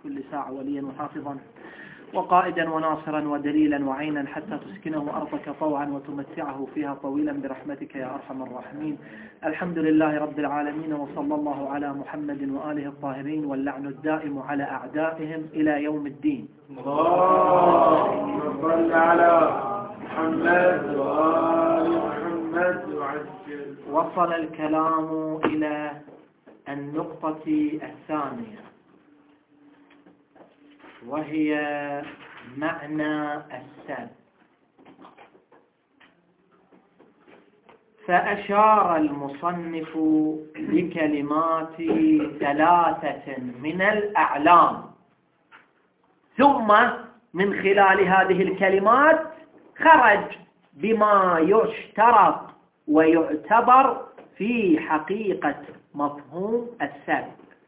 كل ساعة وليا وحافظا وقائدا وناصرا ودليلا وعينا حتى تسكنه أرضك طوعا وتمتعه فيها طويلا برحمتك يا أرحم الراحمين. الحمد لله رب العالمين، وصلى الله على محمد وآله الطاهرين، واللعن الدائم على أعدائهم إلى يوم الدين. اللهم صل على محمد وآل محمد وعجل. وصل الكلام إلى النقطة الثانية، وهي معنى السب. فأشار المصنف بكلمات ثلاثة من الأعلام، ثم من خلال هذه الكلمات خرج بما يشترط ويعتبر في حقيقة مفهوم السب.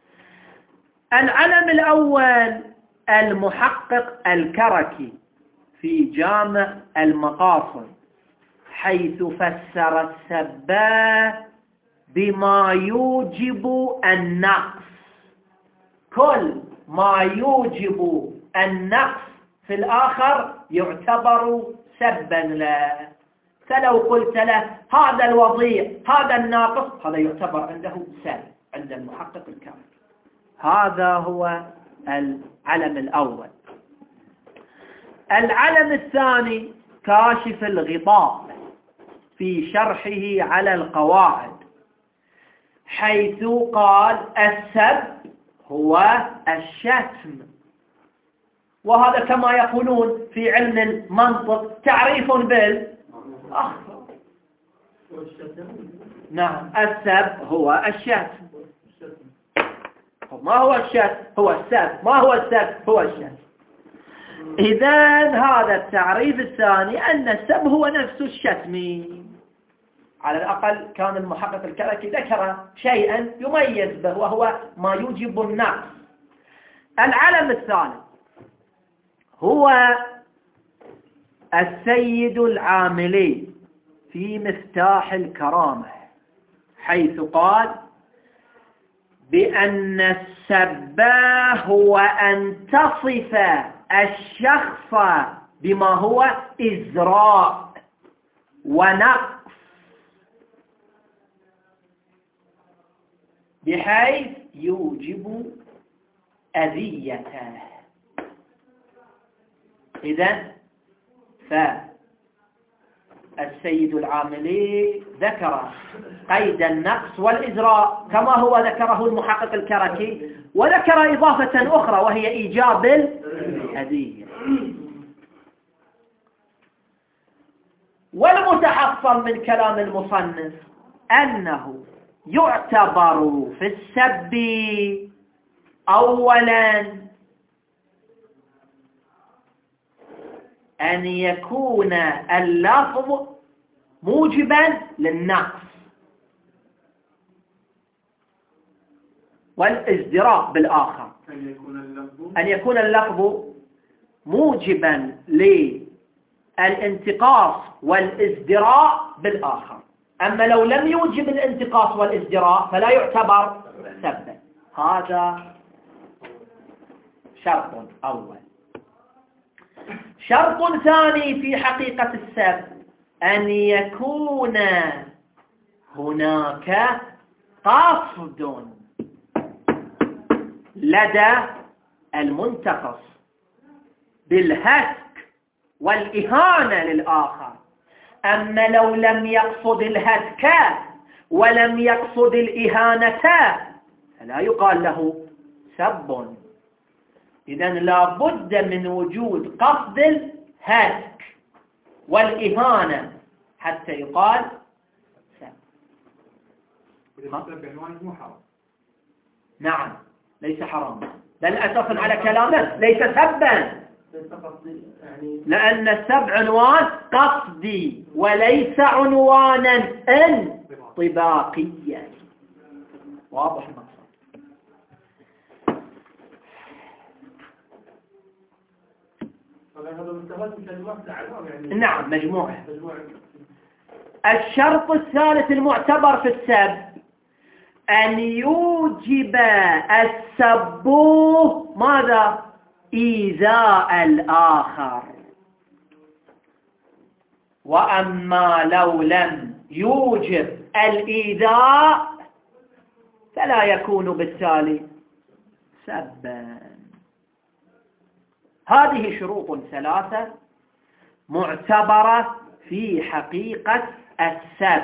العلم الأول المحقق الكركي في جامع المقاصد، حيث فسر السب بما يوجب النقص. كل ما يوجب النقص في الآخر يعتبر سبا له. فلو قلت له هذا الوضيع هذا الناقص، هذا يعتبر عنده سب عند المحقق الكركي. هذا هو العلم الأول. العلم الثاني كاشف الغطاء في شرحه على القواعد، حيث قال السب هو الشتم، وهذا كما يقولون في علم المنطق تعريف بالأخطر. نعم، السب هو الشتم. ما هو الشتم؟ هو السب. ما هو السب؟ هو الشتم. إذن هذا التعريف الثاني أن السب هو نفس الشتم. على الأقل كان المحقق الكركي ذكر شيئا يميز به، وهو ما يوجب النقص. العلم الثالث هو السيد العاملي في مفتاح الكرامة، حيث قال بأن السب هو أن تصف الشخص بما هو إزراء ونقص، بحيث يوجب أذيته. إذن فالسيد العاملي ذكر قيد النقص والإزراء كما هو ذكره المحقق الكركي، وذكر إضافة أخرى وهي إيجاب الأذية. والمتحصل من كلام المصنف أنه يعتبر في السب أولا أن يكون اللفظ موجبا للنقص والازدراء بالآخر، أن يكون اللفظ موجبا للانتقاص والازدراء بالآخر. أما لو لم يوجب الانتقاص والازدراء فلا يعتبر سبا. هذا شرط أول. شرط ثاني في حقيقة السب أن يكون هناك قصد لدى المنتقص بالهتك والإهانة للآخر. أما لو لم يقصد الهتك ولم يقصد الإهانة فلا يقال له سب. إذن لا بد من وجود قصد الهتك والإهانة حتى يقال سب. نعم، ليس حرام، بل أساسا على كلامه ليس سبا، لأن السب عنوان قصدي وليس عنوانا انطباقيا. واضح المقصد؟ نعم، مجموعة. الشرط الثالث المعتبر في السب أن يوجب السب ماذا؟ إيذاء الآخر. وأما لو لم يوجب الإيذاء فلا يكون بالتالي سبا. هذه شروط ثلاثة معتبرة في حقيقة السب.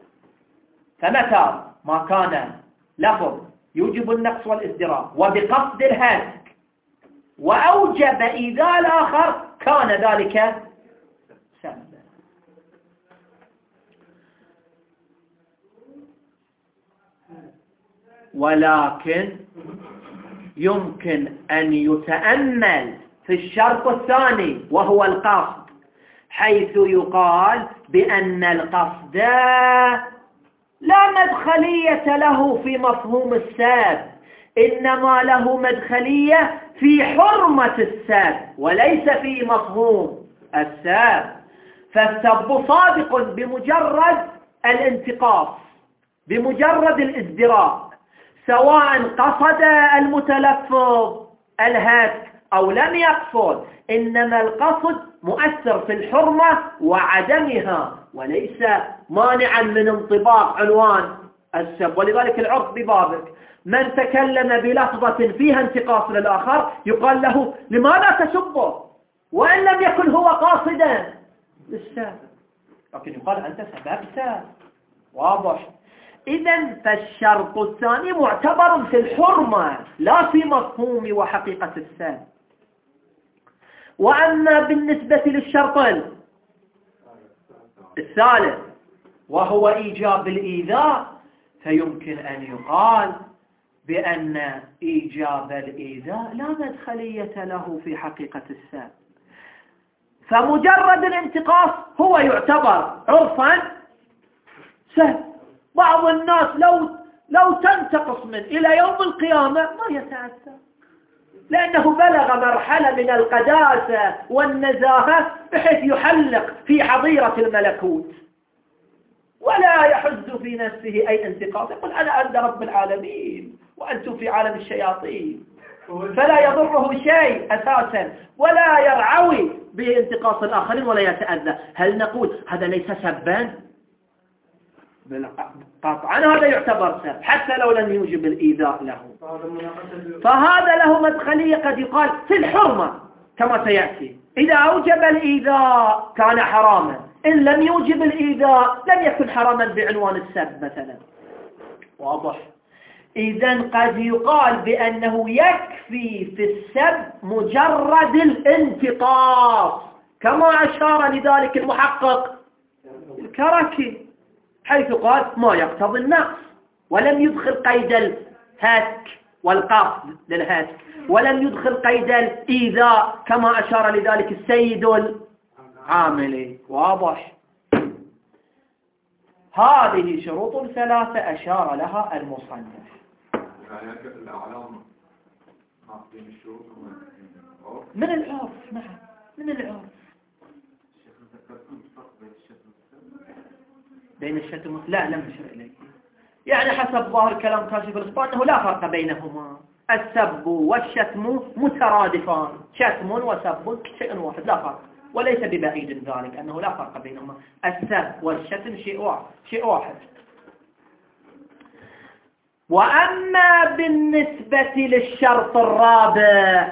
فمتى ما كان لفظ يوجب النقص والازدراء وبقصد الهتك وأوجب إيذاء الآخر كان ذلك سبا. ولكن يمكن أن يتأمل في الشرط الثاني وهو القصد، حيث يقال بأن القصد لا مدخلية له في مفهوم السب، إنما له مدخلية في حرمة السب وليس في مفهوم السب. فالسب صادق بمجرد الانتقاص، بمجرد الازدراء، سواء قصد المتلفظ الهتك أو لم يقصد، إنما القصد مؤثر في الحرمة وعدمها وليس مانعا من انطباق عنوان السب. ولذلك العرف ببابك من تكلم بلفظة فيها انتقاص للآخر يقال له لماذا تسبه وإن لم يكن هو قاصدا للسب، لكن يقال أنت سببت. واضح؟ إذن فالشرط الثاني معتبر في الحرمة لا في مفهوم وحقيقة السب. وأما بالنسبة للشرط الثالث وهو إيجاب الإيذاء فيمكن أن يقال بأن إيجاب الإيذاء لا مدخلية له في حقيقة السب، فمجرد الانتقاص هو يعتبر عرفا سب. بعض الناس لو تنتقص من إلى يوم القيامة ما يتأثر، لأنه بلغ مرحلة من القداسة والنزاهة بحيث يحلق في حظيرة الملكوت ولا يحز في نفسه أي انتقاص، يقول أنا عند رب العالمين وأنتم في عالم الشياطين، فلا يضره شيء أساسا ولا يرعوي بانتقاص الآخرين ولا يتأذى. هل نقول هذا ليس سبا؟ قطعا هذا يعتبر سب حتى لو لم يوجب الإيذاء له. فهذا له مدخلية قد يقال في الحرمة كما سيأتي، إذا أوجب الإيذاء كان حراما، إن لم يوجب الإيذاء لم يكن حراما بعنوان السب مثلا. واضح؟ إذن قد يقال بأنه يكفي في السب مجرد الانتقاص كما أشار لذلك المحقق الكركي، حيث قال ما يقتضي النقص ولم يدخل قيد الهتك والقصد للهتك، ولم يدخل قيد الإيذاء كما أشار لذلك السيد العاملي. واضح؟ هذه شروط ثلاثة أشار لها المصنف. من العرف، نعم من العرف. بين الشتم لا لم يشر إليه، يعني حسب ظاهر كلام كاشف الإسطوانة أنه لا فرق بينهما، السب والشتم مترادفان، شتم وسب شيء واحد لا فرق، وليس ببعيد ذلك أنه لا فرق بينهما، السب والشتم شيء واحد. وأما بالنسبة للشرط الرابع،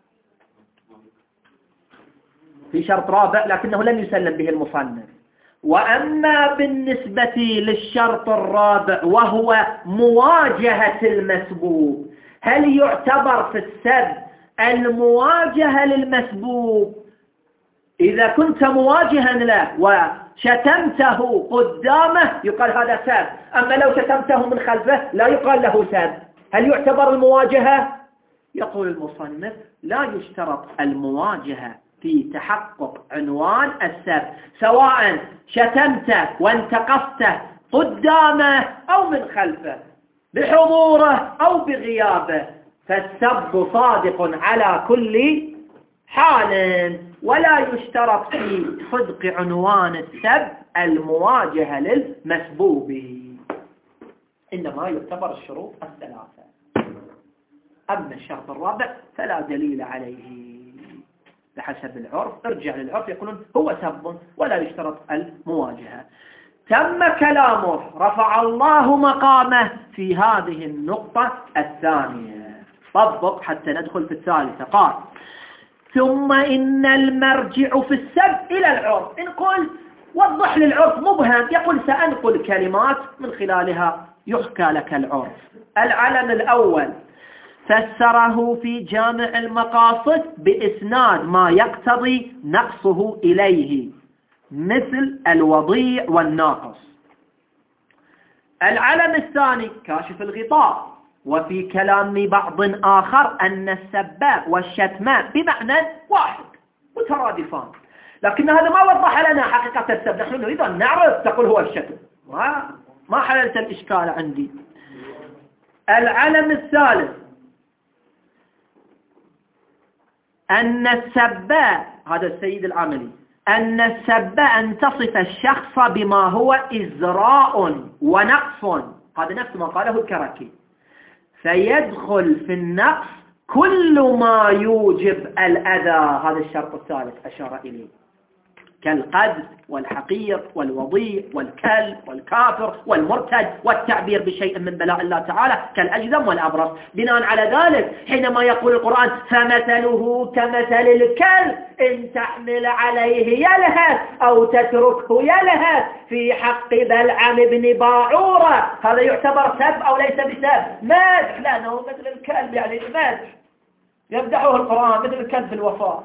في شرط رابع لكنه لم يسلم به المصنف. وأما بالنسبة للشرط الرابع وهو مواجهة المسبوب، هل يعتبر في السب المواجهة للمسبوب؟ إذا كنت مواجها له وشتمته قدامه يقال هذا سب، أما لو شتمته من خلفه لا يقال له سب. هل يعتبر المواجهة؟ يقول المصنف لا يشترط المواجهة في تحقق عنوان السب، سواء شتمته وانتقصته قدامه أو من خلفه، بحضوره أو بغيابه، فالسب صادق على كل حال، ولا يشترط في صدق عنوان السب المواجهة للمسبوب، إنما يعتبر الشروط الثلاثة. أما الشرط الرابع فلا دليل عليه بحسب العرف. ارجع للعرف يقولون هو سب ولا يشترط المواجهة. تم كلامه، رفع الله مقامه في هذه النقطة الثانية. طبق حتى ندخل في الثالثة. قال ثم إن المرجع في السب إلى العرف. إن قلت وضح للعرف مبهم، يقول سأنقل كلمات من خلالها يحكى لك العرف. العلم الأول فسره في جامع المقاصد بإسناد ما يقتضي نقصه إليه مثل الوضيع والناقص. العلم الثاني كاشف الغطاء وفي كلام بعض آخر أن السباء والشتمان بمعنى واحد مترادفان، لكن هذا ما وضح لنا حقيقة السب. نحن نريد أن نعرف، تقول هو الشتم، ما حللت الإشكال عندي. العلم الثالث أن السباء، هذا السيد العملي، أن السباء أن تصف الشخص بما هو إزراء ونقص، هذا نفس ما قاله الكركي، فيدخل في النقص كل ما يوجب الأذى. هذا الشرط الثالث أشار إليه، كالقذف والحقير والوضيع والكلب والكافر والمرتد والتعبير بشيء من بلاء الله تعالى كالأجذم والأبرص. بناء على ذلك حينما يقول القرآن فمثله كمثل الكلب إن تحمل عليه يلهث أو تتركه يلهث في حق بلعم بن باعورة، هذا يعتبر سب أو ليس بسب؟ مدح، لأنه مثل الكلب، يعني مدح يمدحه القرآن مثل الكلب في الوفاء.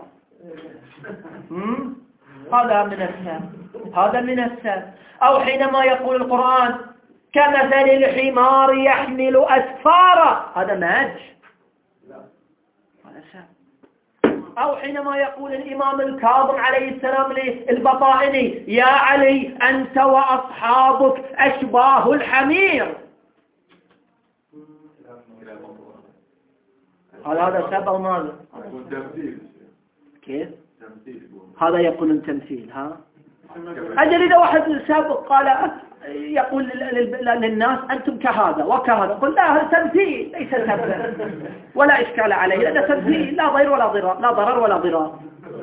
هذا من السب، هذا من السب. أو حينما يقول القرآن كمثل الحمار يحمل أسفارا، هذا مدح، هذا سب. أو حينما يقول الإمام الكاظم عليه السلام للبطائني يا علي أنت وأصحابك أشباه الحمير، هذا سب أو ماذا؟ كيف؟ هذا يقول تمثيل. أجل إذا واحد سابق قال يقول للناس أنتم كهذا وكهذا، قل لا هذا تمثيل ليس سبا ولا إشكال عليه، هذا تمثيل لا ضير ولا ضرار، لا ضرر ولا ضرار.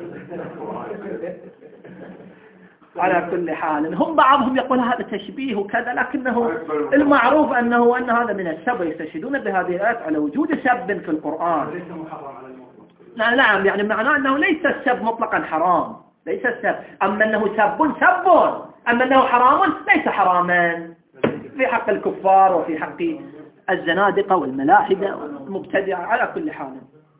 على كل حال هم بعضهم يقول هذا تشبيه وكذا، لكنه المعروف أن هذا من السب، يستشهدون بهذه الآيات على وجود سب في القرآن. نعم، يعني معناه أنه ليس السب مطلقا حرام، ليس السب، أما أنه سب سب، أما أنه حرام ليس حراما في حق الكفار وفي حق الزنادقة والملاحدة والمبتدعة على كل حال.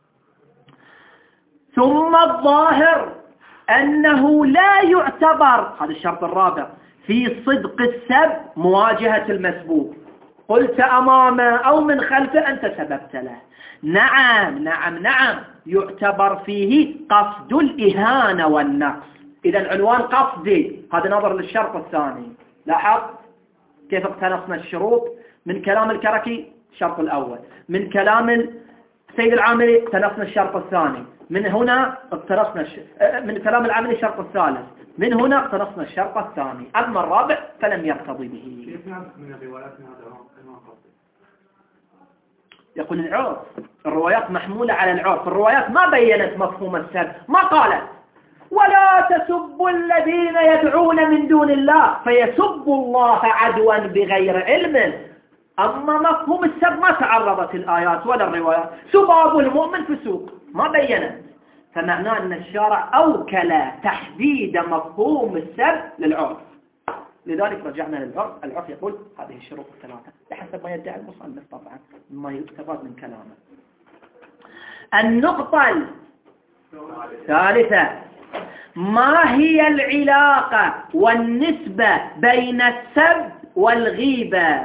ثم الظاهر أنه لا يعتبر، هذا الشرط الرابع، في صدق السب مواجهة المسبوق، قلت أمامه أو من خلفه أنت سببت له. نعم يعتبر فيه قصد الإهانة والنقص. إذا عنوان قصدي، هذا نظر للشرط الثاني. لاحظ كيف اقتنصنا الشروط من كلام الكركي الشرط الأول، من كلام السيد العاملي اقتنصنا الشرط الثاني، من هنا اقتنصنا من كلام العاملي الشرط الثالث، من هنا اقتنصنا الشرط الثاني. أما الرابع فلم يقتضي به. كيف نعرف من الروايات من هذا القصد؟ يقول العرف، الروايات محمولة على العرف، الروايات ما بيّنت مفهوم السب، ما قالت ولا تسبوا الذين يدعون من دون الله فيسبوا الله عدوا بغير علم. أما مفهوم السب ما تعرضت الآيات ولا الروايات، سباب المؤمن فسوق، ما بيّنت، فمعناه أن الشارع أوكل تحديد مفهوم السب للعرف. لذلك رجعنا للعرف. العرف يقول هذه الشروط الثلاثة بحسب ما يدعي المصنف طبعا ما يستفاد من كلامه. النقطة الثالثة، ما هي العلاقة والنسبة بين السب والغيبة؟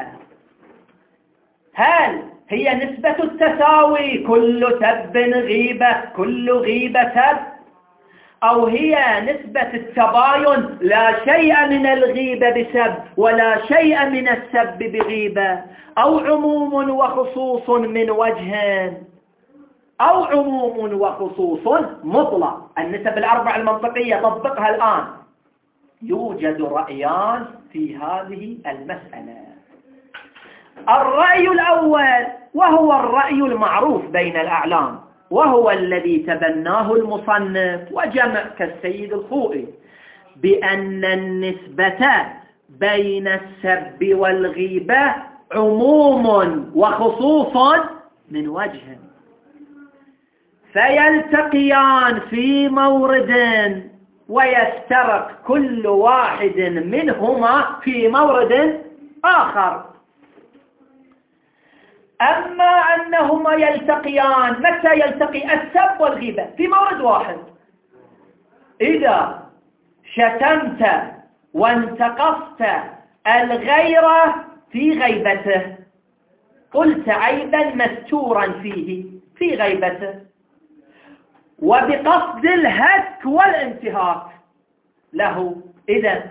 هل هي نسبة التساوي، كل سب غيبة كل غيبة سب، أو هي نسبة التباين، لا شيء من الغيبة بسب ولا شيء من السب بغيبة، أو عموم وخصوص من وجه، أو عموم وخصوص مطلق؟ النسب الأربع المنطقية طبقها الآن. يوجد رأيان في هذه المسألة. الرأي الأول وهو الرأي المعروف بين الأعلام، وهو الذي تبناه المصنف وجمع كالسيد الخوئي، بأن النسبة بين السب والغيبة عموم وخصوص من وجه، فيلتقيان في مورد ويفترق كل واحد منهما في مورد آخر. أما أنهما يلتقيان، متى يلتقي السب والغيبة؟ في مورد واحد، إذا شتمت وانتقصت الغير في غيبته، قلت عيبا مستورا فيه في غيبته، وبقصد الهتك والانتهاك له، إذن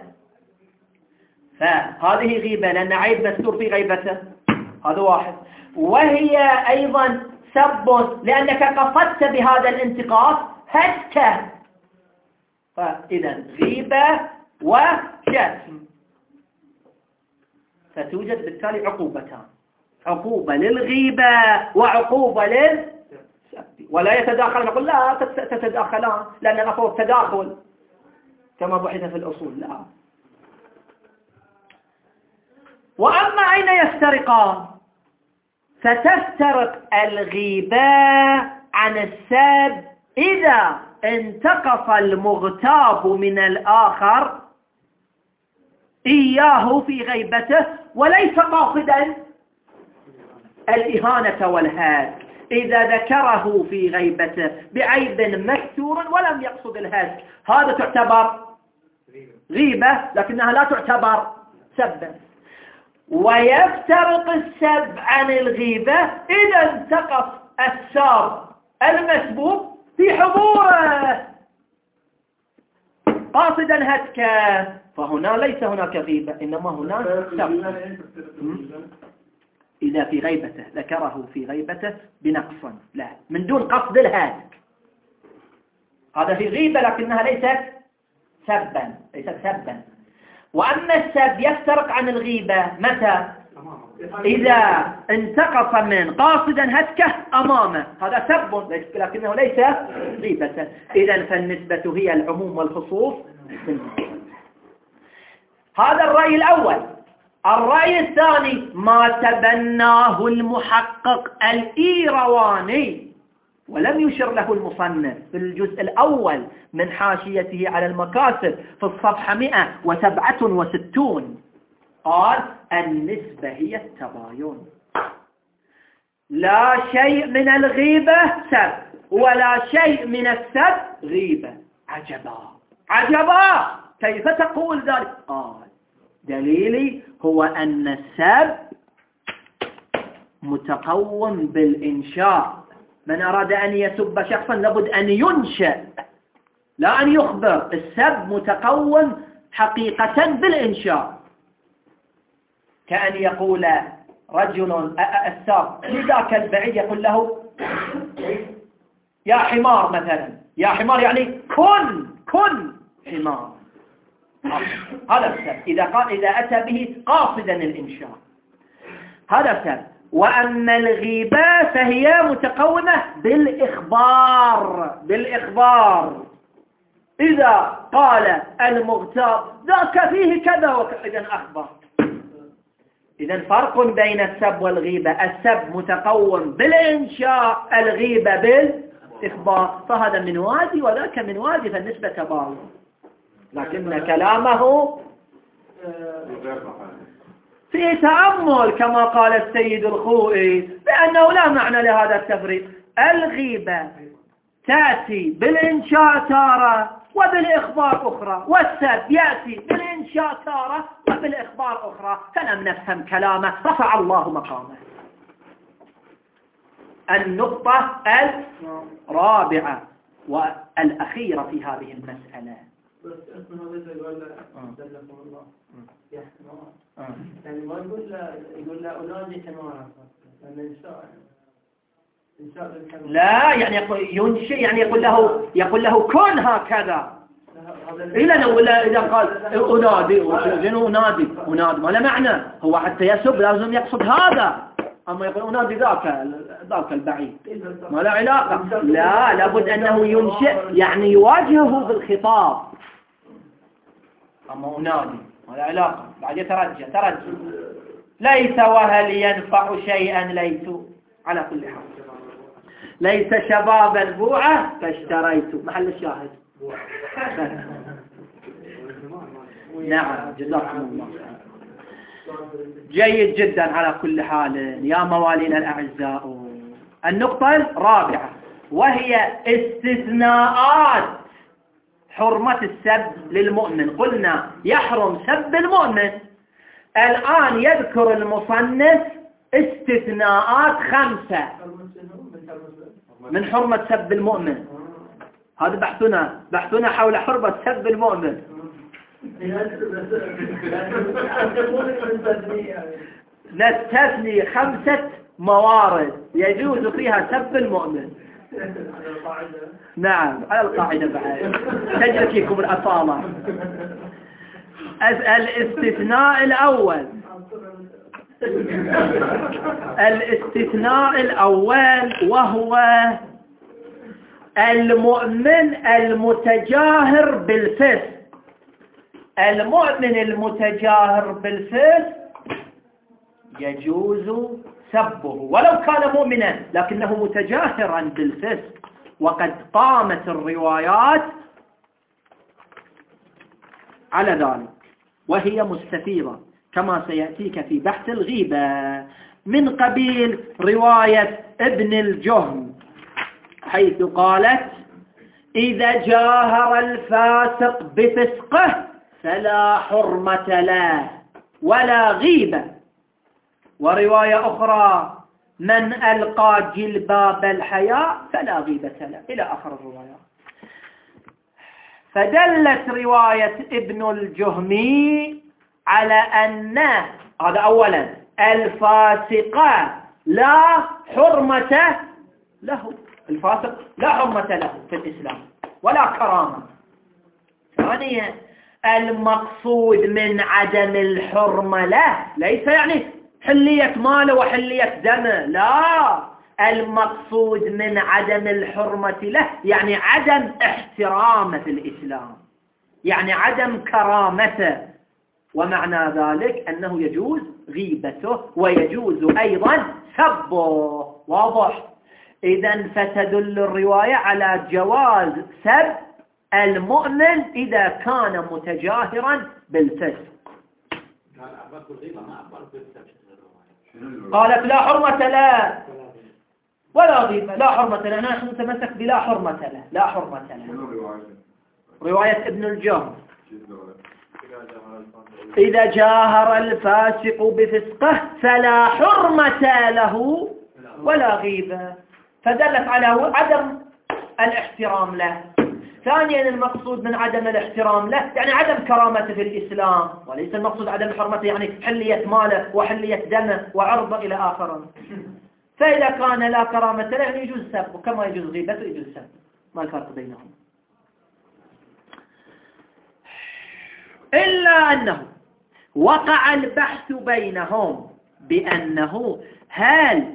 فهذه غيبة لأن عيب مستور في غيبته، هذا واحد. وهي أيضا سب لأنك قصدت بهذا الانتقاص هتكه، فإذن غيبة وشتم، فتوجد بالتالي عقوبتان، عقوبة للغيبة وعقوبة للسب، ولا يتداخل. نقول لا تتداخلان لأن الأصل التداخل كما بحث في الأصول، لا. وأما أين يفترقان؟ فتفترق الغيبة عن السب إذا انتقص المغتاب من الآخر إياه في غيبته وليس قاصدا الإهانة والهاتك، إذا ذكره في غيبته بعيب مستور ولم يقصد الهاتك، هذا تعتبر غيبة لكنها لا تعتبر سبا. ويفترق السب عن الغيبة إذا انتقص الساب المسبوب في حضوره قاصدا هتكه، فهنا ليس هناك غيبة إنما هناك سب. إذا في غيبته ذكره في غيبته بنقص لا من دون قصد الهاتك، هذا في غيبة لكنها ليست سبا. وأما السب يفترق عن الغيبة متى؟ إذا انتقص من قاصدا هتكه أمامه، هذا سب لكنه ليس غيبة. إذن فالنسبة هي العموم والخصوص. هذا الرأي الأول. الرأي الثاني ما تبناه المحقق الإيرواني ولم يشر له المصنف في الجزء الأول من حاشيته على المكاسب في الصفحة 167، قال النسبة هي التباين، لا شيء من الغيبة سب ولا شيء من السب غيبة. عجبا كيف تقول ذلك؟ قال دليلي هو أن السب متقوم بالإنشاء، من أراد أن يسب شخصا لابد أن ينشأ لا أن يخبر. السب متقوم حقيقة بالإنشاء، كأن يقول رجل الساب لذاك البعيد يقول له يا حمار مثلا، يا حمار يعني كن حمار، هذا السب إذا أتى به قاصدا الإنشاء، هذا السب. وأما الغيبة فهي متقومة بالإخبار، إذا قال المغتاب ذاك فيه كذا وكذا أخبر. إذن فرق بين السب والغيبة، السب متقوم بالإنشاء، الغيبة بالإخبار، فهذا من وادي وذاك من وادي، فالنسبة تباين، لكن كلامه في تأمل كما قال السيد الخوئي بأنه لا معنى لهذا التفريق. الغيبة تأتي بالإنشاء تارة وبالإخبار أخرى، والسب يأتي بالإنشاء تارة وبالإخبار أخرى، فلم نفهم كلامه رفع الله مقامه. النقطة الرابعة والأخيرة في هذه المسألة، بس اسمه هذا يقول له دلكم الله يا حمار، يعني ما يقول له أولادي حمار، لأن لا يعني ينشئ، يعني يقول له كن هكذا، إلا ولا إذا قال أنادي أنادي ما له معنى، هو حتى يسب لازم يقصد هذا، أما يقول أنادي ذاك البعيد ما له علاقة. لا، لابد أنه ينشئ يعني يواجهه بالخطاب. أما أنادي ما له علاقة، بعد يترجى ليس وهل ينفع شيئا ليس. على كل حال ليس شبابا بوعة فاشتريت، محل الشاهد. نعم جزاكم الله جيد جدا. على كل حال يا موالينا الأعزاء، النقطة الرابعة وهي استثناءات حرمة السب للمؤمن. قلنا يحرم سب المؤمن، الآن يذكر المصنف استثناءات 5 من حرمة سب المؤمن. هذا بحثنا حول حرمة سب المؤمن. نستثني 5 موارد يجوز فيها سب المؤمن. نعم على القاعدة بعد تجري فيكم الأصالة. الاستثناء الأول وهو المؤمن المتجاهر بالفسق. المؤمن المتجاهر بالفسق يجوز سبه ولو كان مؤمنا لكنه متجاهرا بالفسق، وقد قامت الروايات على ذلك وهي مستفيضة كما سيأتيك في بحث الغيبة، من قبيل رواية ابن الجهم حيث قالت: إذا جاهر الفاسق بفسقه فلا حرمة له ولا غيبة. ورواية أخرى: من ألقى جلباب الحياء فلا غيبة له، إلى آخر الروايات. فدلت رواية ابن الجهمي على أن هذا أولا الفاسق لا حرمة له، الفاسق لا حرمة له في الإسلام ولا كرامة. ثانيا المقصود من عدم الحرمة له ليس يعني حلية ماله وحلية دمه، لا، المقصود من عدم الحرمة له يعني عدم احترامه في الإسلام، يعني عدم كرامته. ومعنى ذلك أنه يجوز غيبته ويجوز أيضا سبه. واضح؟ إذن فتدل الرواية على جواز سب المؤمن إذا كان متجاهرا بالفسق. قالت لا حرمة له ولا غيبة، لا حرمة له، نحن نتمسك بلا حرمة له، لا حرمة له. رواية ابن الجهم: إذا جاهر الفاسق بفسقه فلا حرمة له ولا غيبة، فدلت على عدم الاحترام له. ثانيا المقصود من عدم الاحترام له يعني عدم كرامته في الإسلام، وليس المقصود عدم حرمته يعني حلية ماله وحلية دمه وعرضه إلى آخره. فإذا كان لا كرامة له يعني يجوز سبه كما يجوز غيبته يجوز سبه، ما الفرق بينهم؟ إلا أنه وقع البحث بينهم بأنه هل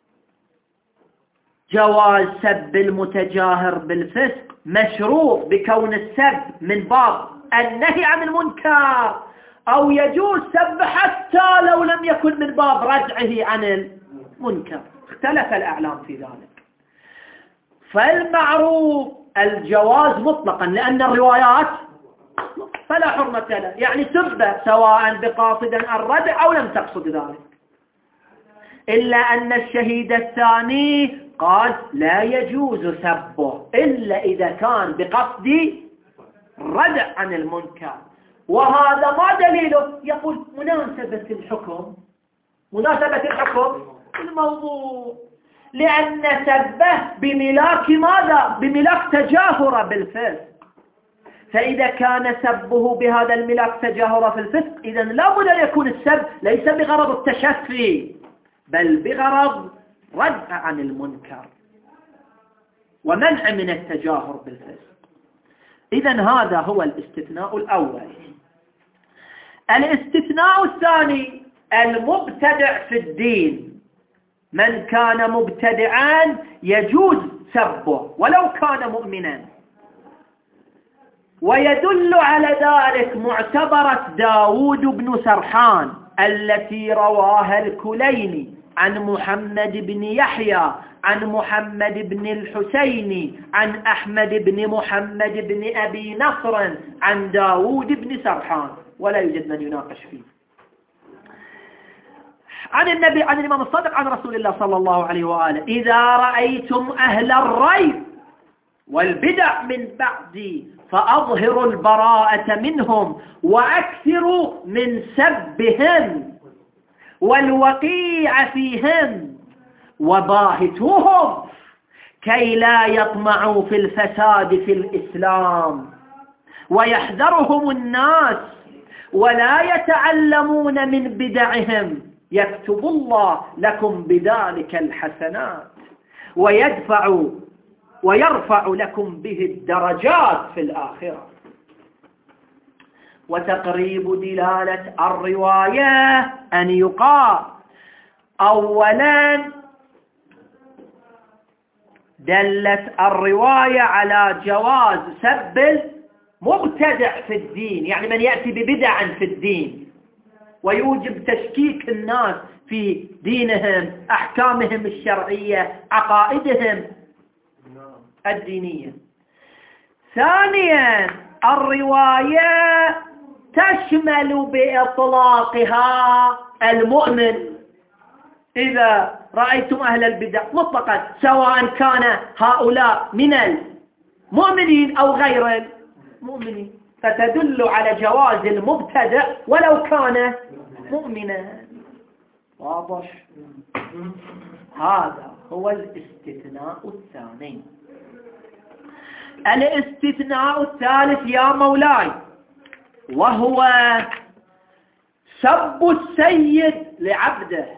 جواز سب المتجاهر بالفسق مشروط بكون السب من باب النهي عن المنكر، أو يجوز سب حتى لو لم يكن من باب ردعه عن المنكر. اختلف الأعلام في ذلك. فالمعروف الجواز مطلقا لأن الروايات فلا حرمة له، يعني سب سواء بقاصد الردع أو لم تقصد ذلك. إلا أن الشهيد الثاني قال لا يجوز سبه إلا إذا كان بقصد ردع عن المنكر. وهذا ما دليله؟ يقول مناسبة الحكم الموضوع، لأن سبه بملاك ماذا؟ بملاك تجاهر بالفسق. فإذا كان سبه بهذا الملاك تجاهر في الفسق إذن لا بد أن يكون السب ليس بغرض التشفي بل بغرض ردع عن المنكر ومنع من التجاهر بالفسق. إذن هذا هو الاستثناء الأول. الاستثناء الثاني المبتدع في الدين، من كان مبتدعا يجوز سبه ولو كان مؤمنا، ويدل على ذلك معتبرة داود بن سرحان التي رواها الكليني عن محمد بن يحيى عن محمد بن الحسين عن أحمد بن محمد بن أبي نصر عن داود بن سرحان، ولا يوجد من يناقش فيه. عن النبي، عن الإمام الصادق عن رسول الله صلى الله عليه وآله: إذا رأيتم أهل الريب والبدع من بعدي فأظهروا البراءة منهم وأكثروا من سبهم والوقيع فيهم وباهتوهم كي لا يطمعوا في الفساد في الإسلام ويحذرهم الناس ولا يتعلمون من بدعهم، يكتب الله لكم بذلك الحسنات ويرفع لكم به الدرجات في الآخرة. وتقريب دلالة الرواية أن يقال: أولا دلت الرواية على جواز سب المبتدع في الدين، يعني من يأتي ببدع في الدين ويوجب تشكيك الناس في دينهم، أحكامهم الشرعية، عقائدهم الدينية. ثانيا الرواية تشمل بإطلاقها المؤمن، إذا رأيتم أهل البدع مطلقا سواء كان هؤلاء من المؤمنين أو غير المؤمنين، فتدل على جواز المبتدع ولو كان مؤمنا. واضح؟ هذا هو الاستثناء الثاني. الاستثناء الثالث يا مولاي وهو سب السيد لعبده.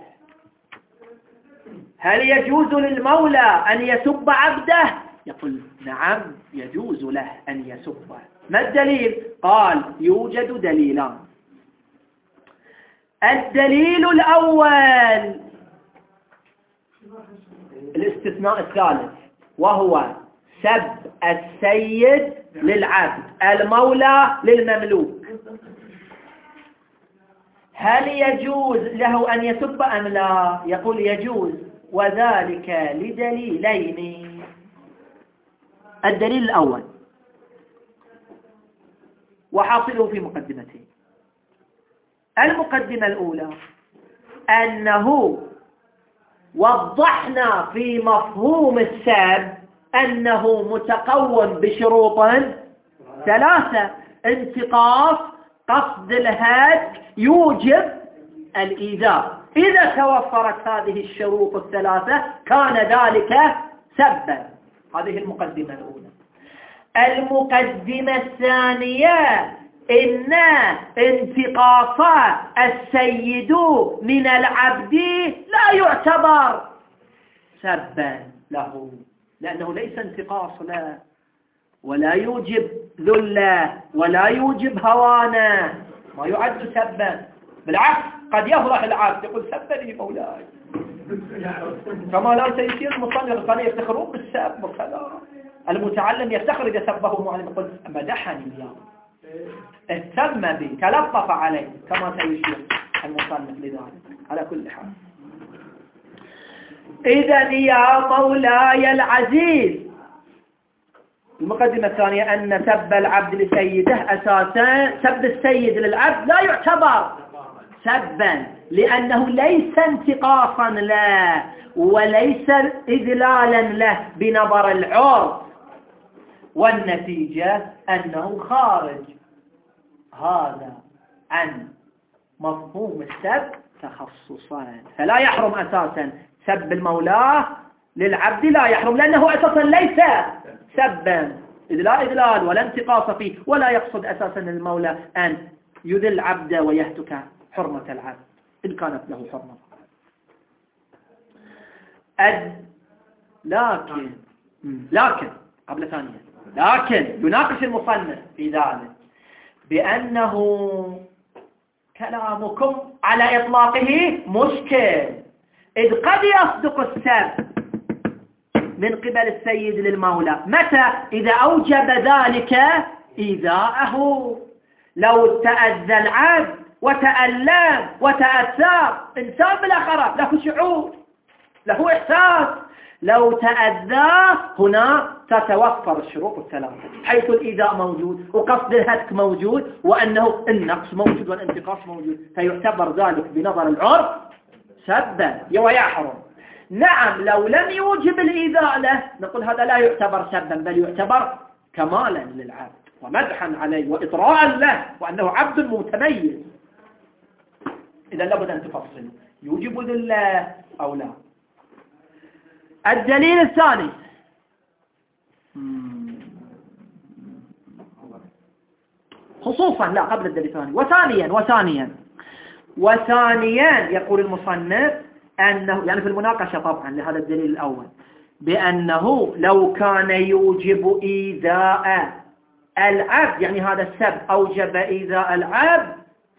هل يجوز للمولى أن يسب عبده؟ يقول نعم يجوز له أن يسبه. ما الدليل؟ قال يوجد دليلان. الدليل الأول الاستثناء الثالث وهو سب السيد للعبد، المولى للمملوك. هل يجوز له أن يسب أم لا؟ يقول يجوز، وذلك لدليلين. الدليل الأول وحاصله في مقدمته. المقدمة الأولى أنه وضحنا في مفهوم السب أنه متقوم بشروط ثلاثة: انتقاص، قصد الهتك، يوجب الإيذاء. إذا توفرت هذه الشروط الثلاثة كان ذلك سبا. هذه المقدمة الأولى. المقدمة الثانية إن انتقاص السيد من العبد لا يعتبر سبا له، لأنه ليس انتقاص له ولا يوجب ذله ولا يوجب هوانا، ما يعد سبا. بالعكس قد يفرح العبد يقول سبني مولاي، كما لا سيصير المصنف كان يفتخرون بالسب وكذا. المتعلم يفتخر إذا سبه معلم يقول مدحني اليوم، اهتم به، تلطف عليه، كما سيشير المصنف لذلك. على كل حال، إذن يا مولاي العزيز، المقدمة الثانية أن سب العبد لسيده أساسا، سب السيد للعبد لا يعتبر سبا، لأنه ليس انتقاصا له وليس إذلالا له بنظر العرف، والنتيجة أنه خارج هذا عن مفهوم السب تخصصا، فلا يحرم أساسا سب المولى للعبد، لا يحرم، لأنه أساسا ليس سبا، إذ لا إذلال ولا انتقاص فيه، ولا يقصد أساسا المولى أن يذل عبده ويهتك حرمة العبد إن كانت له حرمة. لكن قبل ثانية لكن يناقش المصنف في ذلك بأنه كلامكم على إطلاقه مشكل، إذ قد يصدق السب من قبل السيد للمولى. متى؟ إذا أوجب ذلك إيذاءه. لو تأذى العبد وتألم وتأثر، إنسان بالآخرة له شعور، له إحساس، لو تأذى هنا تتوفر الشروط الثلاثة، حيث الإيذاء موجود وقصد الهتك موجود وأنه النقص موجود والانتقاص موجود، فيعتبر ذلك بنظر العرف سبا ويحرم. نعم لو لم يوجب الإيذاء له نقول هذا لا يعتبر سبا، بل يعتبر كمالا للعبد ومدحا عليه وإطراء له وأنه عبد متميز. إذا لابد أن تفصل يوجب ذله أو لا. الدليل الثاني خصوصا، لا قبل الدليل الثاني، وثانيا يقول المصنف أنه يعني في المناقشة طبعا لهذا الدليل الأول بأنه لو كان يوجب إيذاء العبد، يعني هذا السب أوجب إيذاء العبد،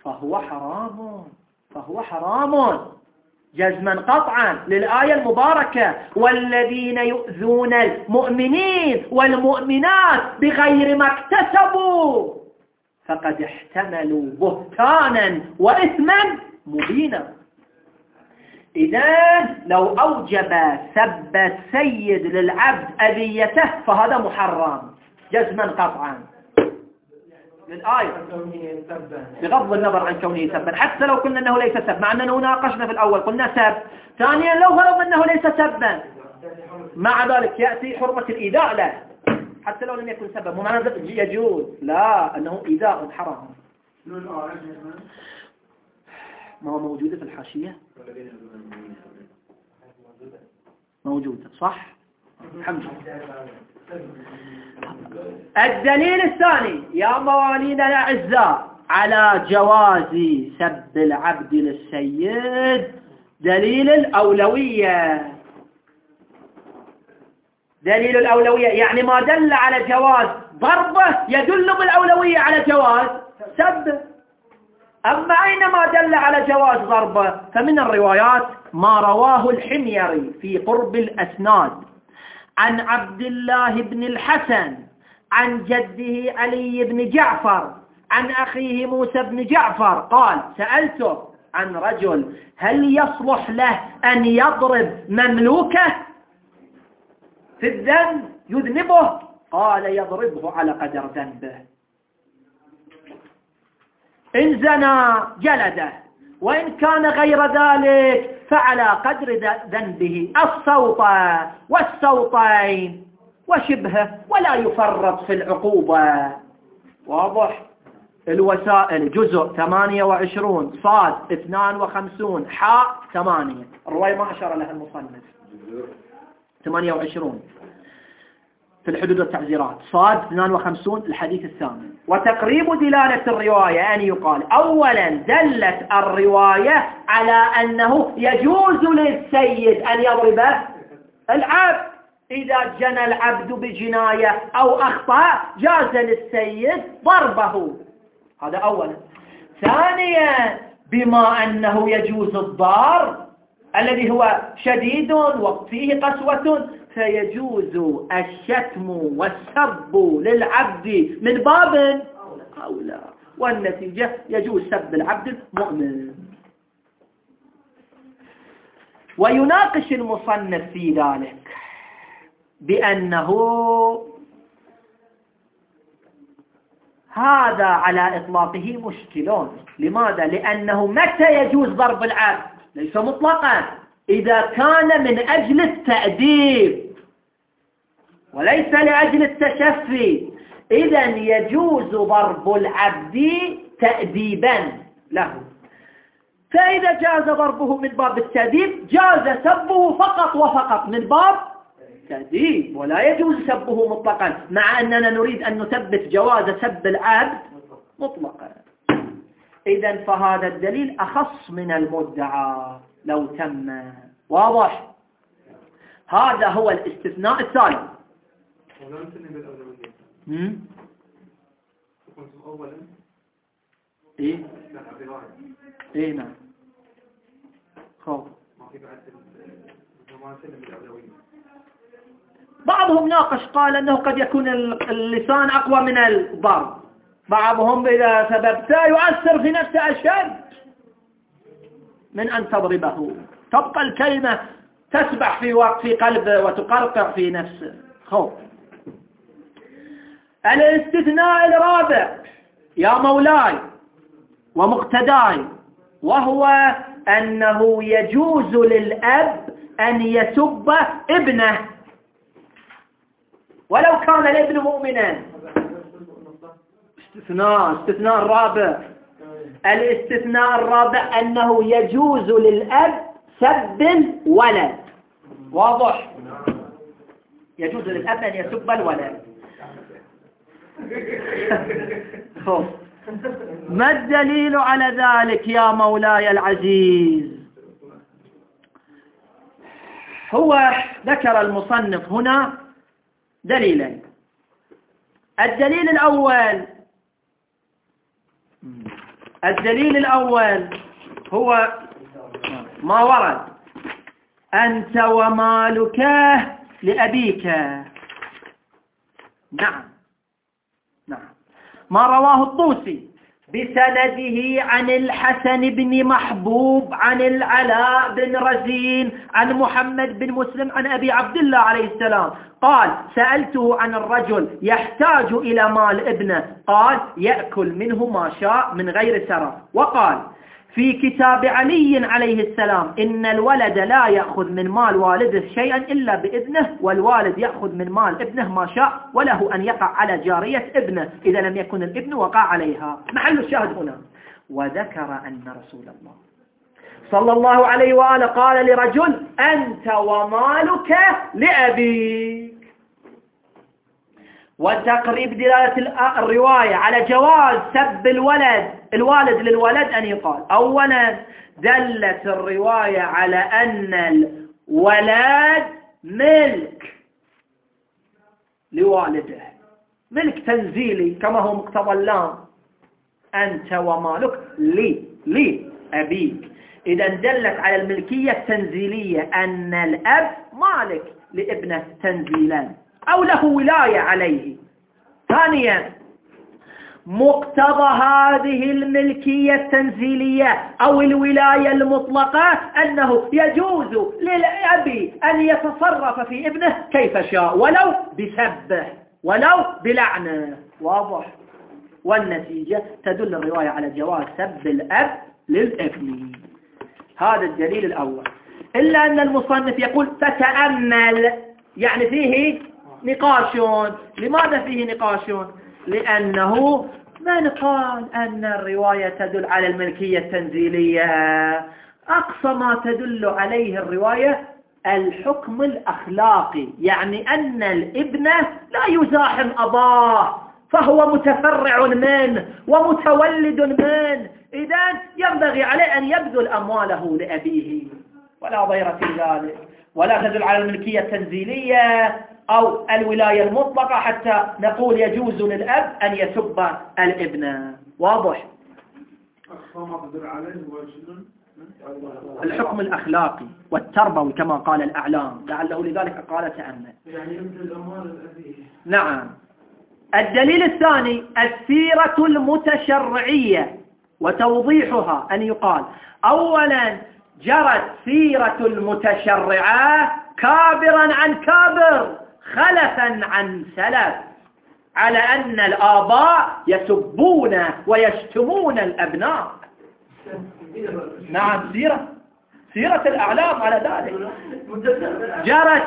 فهو حرام جزما قطعا للآية المباركة: والذين يؤذون المؤمنين والمؤمنات بغير ما اكتسبوا فقد احتملوا بهتانا وإثما مبينا. إذن لو أوجب سب السيد للعبد أذيته فهذا محرم جزما قطعا للآية، بغض النظر عن كونه سبا، حتى لو قلنا أنه ليس سب، مع أننا ناقشنا في الأول قلنا سب. ثانيا لو فرضنا أنه ليس سبا، مع ذلك يأتي حرمة الإيذاء له حتى لو لم يكن سبا، مو معنى يجوز، لا، أنه إيذاء حرام. ما هو موجودة في الحاشية، موجودة صح. الحمد لله. الدليل الثاني يا موالينا الأعزاء على جواز سب العبد للسيد دليل الأولوية. دليل الأولوية يعني ما دل على جواز ضربه يدل بالأولوية على جواز سبه. أما أينما دل على جواز ضربه فمن الروايات ما رواه الحميري في قرب الأسناد عن عبد الله بن الحسن عن جده علي بن جعفر عن أخيه موسى بن جعفر قال: سألته عن رجل هل يصلح له أن يضرب مملوكه في الذنب يذنبه؟ قال: يضربه على قدر ذنبه، إن زنى جلده، وإن كان غير ذلك فعلى قدر ذنبه الصوت والصوتين وشبهه، ولا يفرط في العقوبة. واضح؟ الوسائل جزء 28 صاد 52 حاء 8، الرواية ما أشار لها المصنف، 28 في الحدود والتعزيرات، صاد 52 الحديث الثاني. وتقريب دلالة الرواية أن يقال: أولا دلت الرواية على أنه يجوز للسيد أن يضرب العبد إذا جنى العبد بجناية أو أخطأ، جاز للسيد ضربه، هذا أولا. ثانيا بما أنه يجوز الضرب الذي هو شديد وفيه قسوة، فيجوز الشتم والسب للعبد من باب أولى، والنتيجة يجوز سب العبد المؤمن. ويناقش المصنف في ذلك بأنه هذا على إطلاقه مشكلون. لماذا؟ لأنه متى يجوز ضرب العبد؟ ليس مطلقا، إذا كان من أجل التأديب وليس لأجل التشفي، إذا يجوز ضرب العبد تأديبا له. فإذا جاز ضربه من باب التأديب جاز سبه فقط وفقط من باب تأديب، ولا يجوز سبه مطلقا، مع أننا نريد أن نثبت جواز سب العبد مطلقا. إذا فهذا الدليل أخص من المدعى لو تم. واضح؟ هذا هو الاستثناء الثالث. ولا نسلم بالأولوية كنتم أولا إيه إيه نعم خوف ما في بعد ما نسلم بالأولوية. بعضهم ناقش قال أنه قد يكون اللسان أقوى من الضرب. بعضهم إذا سببته يؤثر في نفسه أشد من أن تضربه، تبقى الكلمة تسبح في قلبه وتقرقع في نفسه خوف. الاستثناء الرابع يا مولاي ومقتداي، وهو أنه يجوز للأب أن يسب ابنه ولو كان الابن مؤمنا. استثناء الرابع، الاستثناء الرابع أنه يجوز للأب سب الولد. واضح؟ يجوز للأب أن يسب الولد. ما الدليل على ذلك يا مولاي العزيز؟ هو ذكر المصنف هنا دليلين. الدليل الأول هو ما ورد أنت ومالك لأبيك. نعم ما رواه الطوسي بسنده عن الحسن بن محبوب عن العلاء بن رزين عن محمد بن مسلم عن أبي عبد الله عليه السلام قال سألته عن الرجل يحتاج إلى مال ابنه قال يأكل منه ما شاء من غير سرف. وقال في كتاب علي عليه السلام إن الولد لا يأخذ من مال والده شيئا إلا بإذنه، والوالد يأخذ من مال ابنه ما شاء، وله أن يقع على جارية ابنه إذا لم يكن الابن وقع عليها. محل الشاهد هنا. وذكر أن رسول الله صلى الله عليه وآله قال لرجل أنت ومالك لأبيك. وتقريب دلالة الرواية على جواز سب الوالد للولد أن يقال. أولا دلت الرواية على أن الولد ملك لوالده، ملك تنزيلي كما هو مقتضى اللام، أنت ومالك لأبيك. إذا دلت على الملكية التنزيلية أن الأب مالك لابنه تنزيلا أو له ولاية عليه. ثانيا مقتضى هذه الملكية التنزيلية أو الولاية المطلقة أنه يجوز للأب أن يتصرف في ابنه كيف شاء ولو بسبه ولو بلعنه. واضح؟ والنتيجة تدل الرواية على جواز سب الأب للابن. هذا الدليل الأول. إلا أن المصنف يقول فتأمل، يعني فيه نقاش. لماذا فيه نقاش؟ لأنه ما نقال أن الرواية تدل على الملكية التنزيلية. أقصى ما تدل عليه الرواية الحكم الأخلاقي، يعني أن الابن لا يزاحم أباه فهو متفرع منه ومتولد منه، إذن ينبغي عليه أن يبذل أمواله لأبيه ولا ضير في ذلك. ولا تدل على الملكية التنزيلية أو الولاية المطلقة حتى نقول يجوز للأب أن يسب الابن. واضح؟ الحكم الأخلاقي والتربوي كما قال الأعلام، لعله لذلك قال تأمل. يعني يبذل أموال الأبي. نعم. الدليل الثاني السيرة المتشرعية وتوضيحها، أن يقال أولا جرت سيرة المتشرعة كابرا عن كابر خلفا عن سلف على أن الآباء يسبون ويشتمون الأبناء. نعم سيرة الأعلام على ذلك. جرت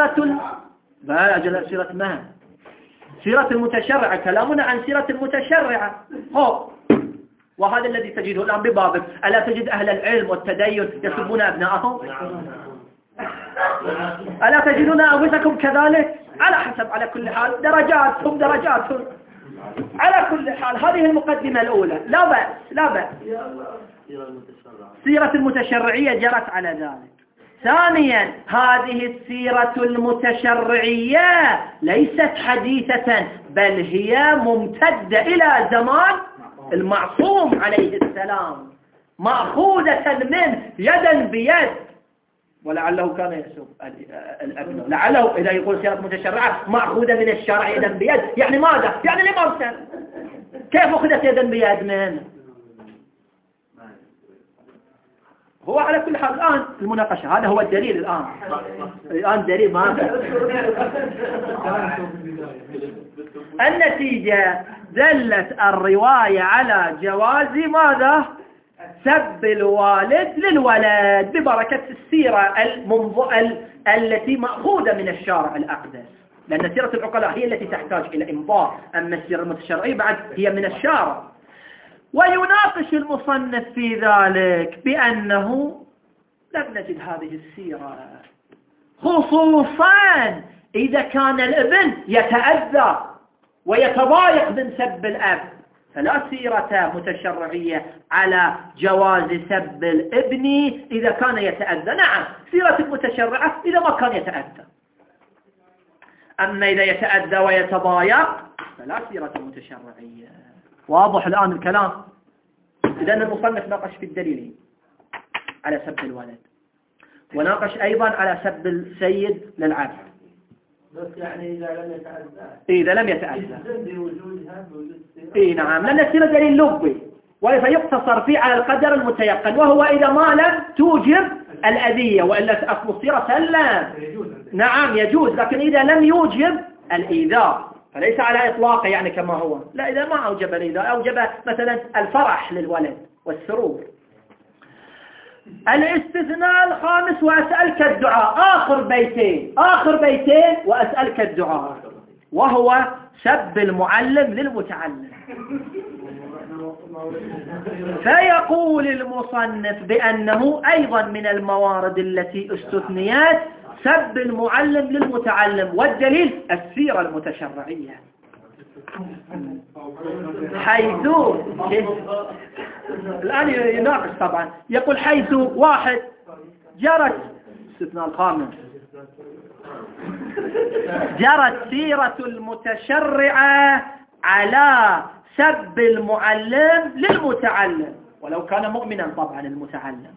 سيرة المتشرعة. كلامنا عن سيرة المتشرعة. وهذا الذي تجده الآن ببابك. ألا تجد أهل العلم والتدين يسبون أبنائهم؟ ألا تجدون أنفسكم كذلك؟ على كل حال درجات على كل حال. هذه المقدمة الأولى. لا بأس. سيرة المتشرعية جرت على ذلك. ثانيا هذه السيرة المتشرعية ليست حديثة، بل هي ممتدة إلى زمان المعصوم عليه السلام، مأخوذة منه يدا بيد. ولعله كان يسوق الأبن، لعله إذا يقول سيرة متشرعة مأخوذة من الشرع يدا بيد، يعني ماذا؟ يعني الإمام سلم كيف أخذت يدا بيد منه؟ هو على كل حال الآن المناقشة، هذا هو الدليل الآن دليل ماذا؟ النتيجة دلت الرواية على جواز ماذا؟ سب الوالد للولد ببركة السيرة التي مأخوذة من الشارع الأقدس، لأن سيرة العقلاء هي التي تحتاج إلى إمضاء، أما السيرة المتشرعية بعد هي من الشارع. ويناقش المصنف في ذلك بأنه لم نجد هذه السيرة، خصوصا إذا كان الابن يتأذى ويتضايق من سب الأب، فلا سيرة متشرعية على جواز سب الابن إذا كان يتأذى. نعم سيرة متشرعة إذا ما كان يتأذى، أما إذا يتأذى ويتضايق فلا سيرة متشرعية. واضح الآن الكلام؟ إذن المصنف ناقش في الدليل على سب الولد، وناقش أيضا على سب السيد للعبد، بس يعني إذا لم يتأذى. إذا لم يتأذى نعم، لأن السيرة دليل لبي ويقتصر فيه على القدر المتيقن، وهو إذا ما لم توجب الأذية، وإلا أصل السيرة سلم. نعم يجوز، لكن إذا لم يوجب الإيذاء فليس على إطلاقه يعني كما هو، لا إذا ما أوجب الإيذاء، أوجب مثلا الفرح للولد والسرور. الاستثناء الخامس وأسألك الدعاء، آخر بيتين وأسألك الدعاء، وهو سب المعلم للمتعلم. فيقول المصنف بأنه أيضا من الموارد التي استثنيت سب المعلم للمتعلم، والدليل السيرة المتشرعية، حيث الآن يناقش طبعا، يقول حيث واحد جرت استثناء الخامس جرت سيرة المتشرعة على سب المعلم للمتعلم، ولو كان مؤمنا طبعا المتعلم.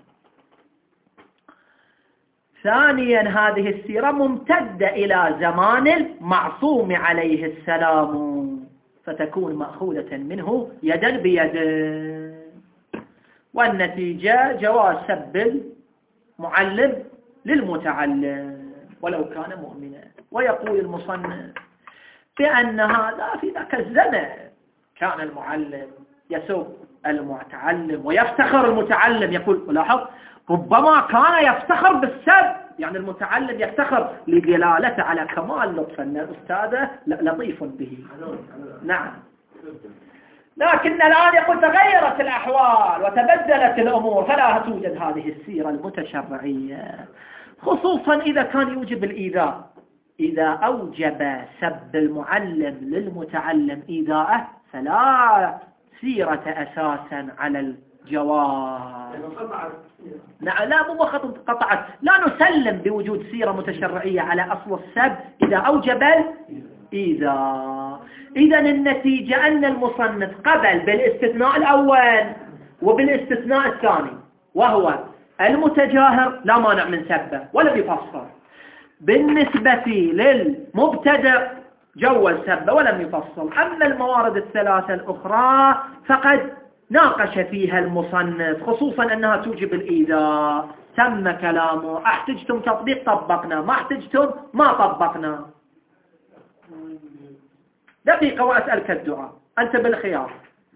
ثانيا هذه السيرة ممتدة إلى زمان المعصوم عليه السلام، فتكون مأخوذة منه يدا بيد. والنتيجة جواز سب المعلم للمتعلم ولو كان مؤمنا. ويقول المصنف بأن هذا في ذاك الزمن كان المعلم يسب المتعلم ويفتخر المتعلم، يقول لاحظ ربما كان يفتخر بالسب، يعني المتعلم يفتخر لدلالته على كمال لطف أن الأستاذ لطيف به. نعم، لكن الآن يقول تغيرت الأحوال وتبدلت الأمور، فلا توجد هذه السيرة المتشرعية، خصوصا إذا كان يوجب الإيذاء. إذا أوجب سب المعلم للمتعلم إيذاءه فلا سيرة أساسا على الجواز. نعم، لا مو خط قطعت، لا نسلم بوجود سيرة متشرعية على أصل السب إذا أوجب الإيذاء. إذن النتيجة أن المصنف قبل بالاستثناء الأول وبالاستثناء الثاني، وهو المتجاهر لا مانع من سبه ولم يفصل، بالنسبة للمبتدع جوز سبه ولم يفصل. أما الموارد الثلاثة الأخرى فقد ناقش فيها المصنف، خصوصا أنها توجب الإيذاء. تم كلامه، احتجتم تطبيق طبقنا، ما احتجتم ما طبقنا. دقيقة وأسألك الدعاء، أنت بالخيار،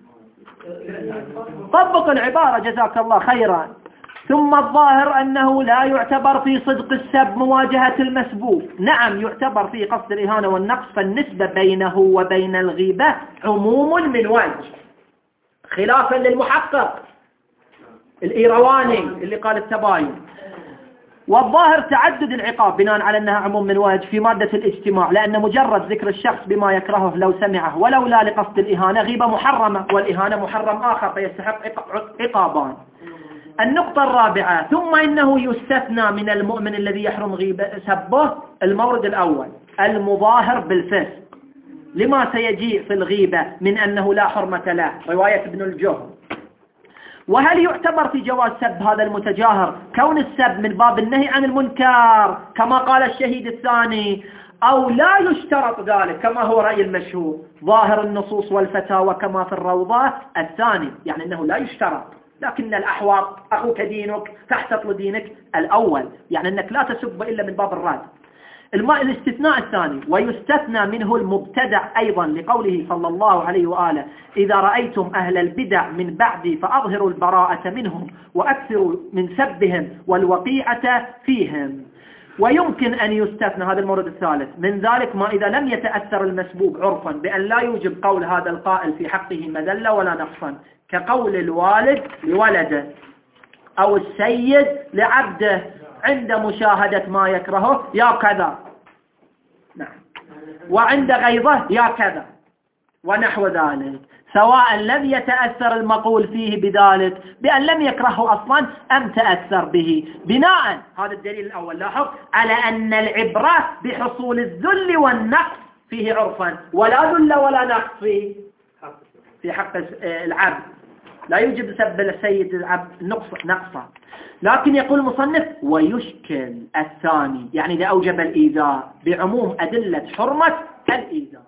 طبق العبارة جزاك الله خيرا. ثم الظاهر أنه لا يعتبر في صدق السب مواجهة المسبوب. نعم يعتبر في قصد الإهانة والنقص، فالنسبة بينه وبين الغيبة عموم من وجه، خلافا للمحقق الإيرواني اللي قال التباين. والظاهر تعدد العقاب بناء على أنها عموم من وجه في مادة الاجتماع، لأن مجرد ذكر الشخص بما يكرهه لو سمعه ولو لا لقصد الإهانة غيبة محرمة، والإهانة محرم آخر فيستحق عقابان. النقطة الرابعة: ثم إنه يستثنى من المؤمن الذي يحرم سبه المورد الأول المظاهر بالفسق، لما سيجيء في الغيبة من أنه لا حرمة له، رواية ابن الجهم. وهل يعتبر في جواز سب هذا المتجاهر كون السب من باب النهي عن المنكر كما قال الشهيد الثاني، أو لا يشترط ذلك كما هو رأي المشهور ظاهر النصوص والفتاوى كما في الروضة الثاني، يعني أنه لا يشترط، لكن الأحوط أخوك دينك فاحتط لدينك الأول، يعني أنك لا تسب إلا من باب الرد. الاستثناء الثاني: ويستثنى منه المبتدع أيضا لقوله صلى الله عليه وآله: إذا رأيتم أهل البدع من بعدي فأظهروا البراءة منهم وأكثروا من سبهم والوقيعة فيهم. ويمكن أن يستثنى هذا المورد الثالث من ذلك ما إذا لم يتأثر المسبوب عرفا بأن لا يوجب قول هذا القائل في حقه مذلة ولا نقصا، كقول الوالد لولده أو السيد لعبده عند مشاهدة ما يكرهه يا كذا، نعم، وعند غيظه يا كذا ونحو ذلك، سواء لم يتأثر المقول فيه بذلك بأن لم يكرهه أصلا أم تأثر به، بناء هذا الدليل الأول لاحظ على أن العبرة بحصول الذل والنقص فيه عرفا، ولا ذل ولا نقص في حق العبد، لا يوجب سب السيد العبد نقصا. لكن يقول المصنف: ويشكل الثاني، يعني إذا أوجب الإيذاء بعموم أدلة حرمة الإيذاء.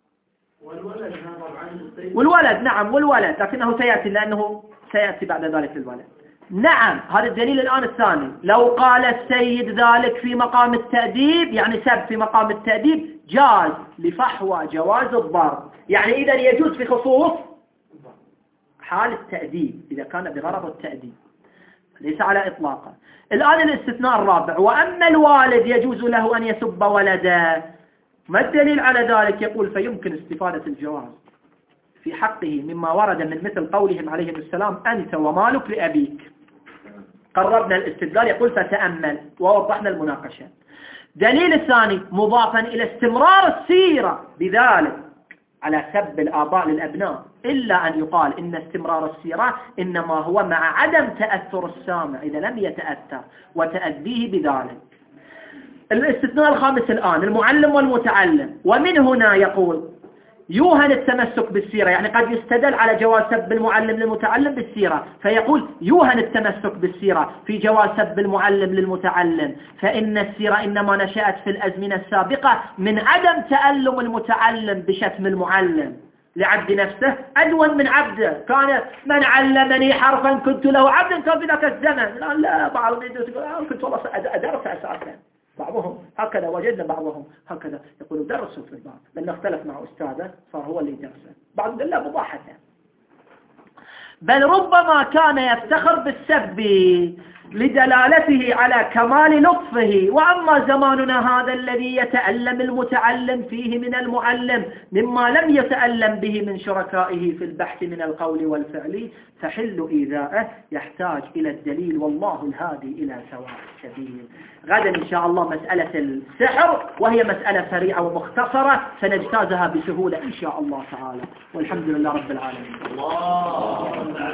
والولد نعم، والولد لكنه سيأتي لأنه سيأتي بعد ذلك الولد. نعم، هذا الدليل الآن الثاني: لو قال السيد ذلك في مقام التأديب، يعني سب في مقام التأديب، جاز لفحوى جواز الضرب، يعني إذا يجوز في خصوص حال التأديب إذا كان بغرض التأديب، ليس على إطلاقه. الآن الاستثناء الرابع: وأما الوالد يجوز له أن يسب ولده. ما الدليل على ذلك؟ يقول: فيمكن استفادة الجواز في حقه مما ورد من مثل قولهم عليهم السلام: أنت ومالك لأبيك. قربنا الاستدلال، يقول: فتأمل، ووضحنا المناقشة. دليل الثاني مضافا إلى استمرار السيرة بذلك على سب الآباء للأبناء، إلا أن يقال إن استمرار السيرة إنما هو مع عدم تأثر السامع إذا لم يتأثر وتأذيه بذلك. الاستثناء الخامس الآن: المعلم والمتعلم. ومن هنا يقول: يوهن التمسك بالسيرة، يعني قد يستدل على جواز سب المعلم للمتعلم بالسيرة، فيقول: يوهن التمسك بالسيرة في جواز سب المعلم للمتعلم، فإن السيرة إنما نشأت في الأزمنة السابقة من عدم تألم المتعلم بشتم المعلم لعبد نفسه أدون من عبده، كان من علمني حرفا كنت له عبدا، كان في ذاك الزمن. الآن لا، بعضهم يقول كنت والله أدرس أساسا، بعضهم هكذا، وجدنا بعضهم هكذا يقولوا درسوا في الباب لأنه اختلف مع أستاذه صار هو اللي يدرسه، بعض قال لا مباحثة، بل ربما كان يفتخر بالسب لدلالته على كمال لطفه. وأما زماننا هذا الذي يتألم المتعلم فيه من المعلم مما لم يتألم به من شركائه في البحث من القول والفعل، فحل إيذاءه يحتاج إلى الدليل، والله الهادي إلى سواء السبيل. غدا إن شاء الله مسألة السحر، وهي مسألة سريعة ومختصرة سنجتازها بسهولة إن شاء الله تعالى، والحمد لله رب العالمين.